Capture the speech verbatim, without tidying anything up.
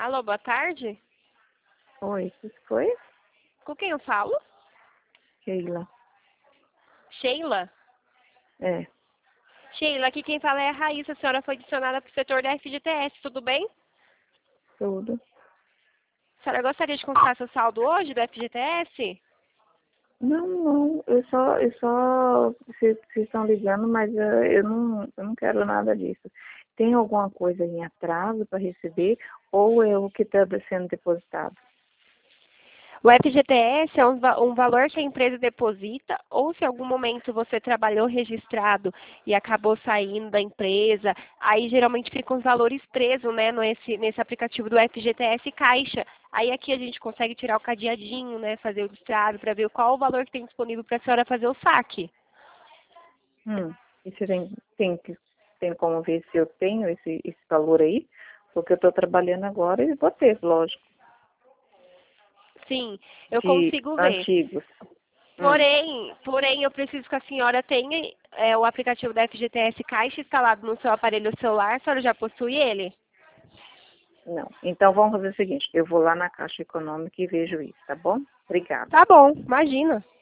Alô, boa tarde. Oi, o que foi? Com quem eu falo? Sheila. Sheila? É, Sheila, aqui quem fala é a Raíssa. A senhora foi adicionada para o setor da F G T S, tudo bem? tudo. A senhora gostaria de consultar seu saldo hoje do F G T S? Não, não, eu só, eu só, vocês vocês estão ligando, mas eh, eu não, eu não quero nada disso. Tem alguma coisa em atraso para receber ou é o que está sendo depositado? O F G T S é um, va- um valor que a empresa deposita, ou se em algum momento você trabalhou registrado e acabou saindo da empresa, aí geralmente ficam os valores presos, né, nesse, nesse aplicativo do F G T S Caixa. Aí aqui a gente consegue tirar o cadeadinho, né, fazer o destrave para ver qual o valor que tem disponível para a senhora fazer o saque. Hum, e você tem, tem, que- tem como ver se eu tenho esse, esse valor aí? Porque eu estou trabalhando agora e vou ter, lógico, Sim, eu de consigo ver. antigos. Hum, Porém, porém, eu preciso que a senhora tenha é, o aplicativo da F G T S Caixa instalado no seu aparelho celular. A senhora já possui ele? não. Então vamos fazer o seguinte, eu vou lá na Caixa Econômica e vejo isso, tá bom? Obrigada. Tá bom, imagina.